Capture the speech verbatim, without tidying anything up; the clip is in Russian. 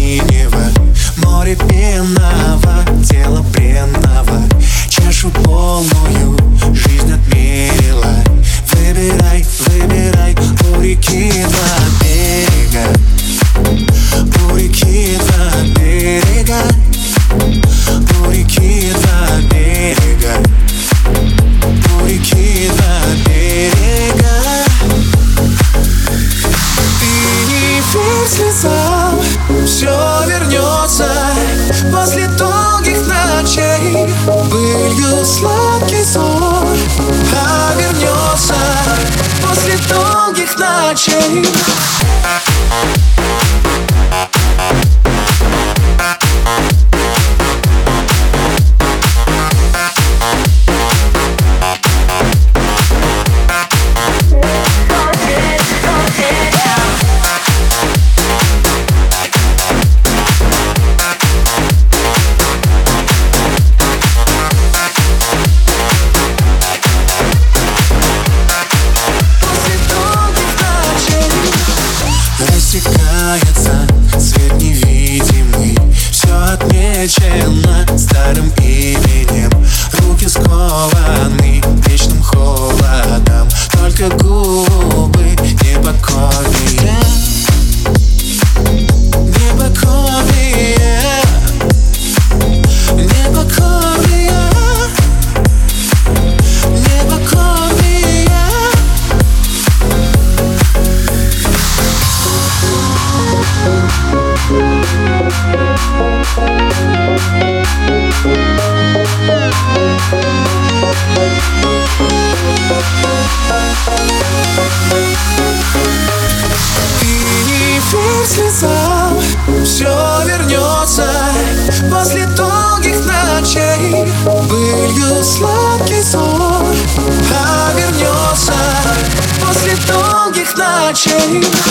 синего, море пенного, тело бренного, чашу полную жизнь отмерила. Выбирай, выбирай, у реки два берега, у реки два берега, у реки два берега, у реки два берега. Ты не верь слезам, все вернется после долгих ночей. Былью сладкий сон, а вернется после долгих ночей. Рассекается свет невидимый, все отмечено старым именем. Руки скованы вечным холодом, только губы непокорные, непокорные, непокорные, непокорные. Ты не верь слезам, все вернется после долгих ночей. Былью сладкий сон, а вернется после долгих ночей.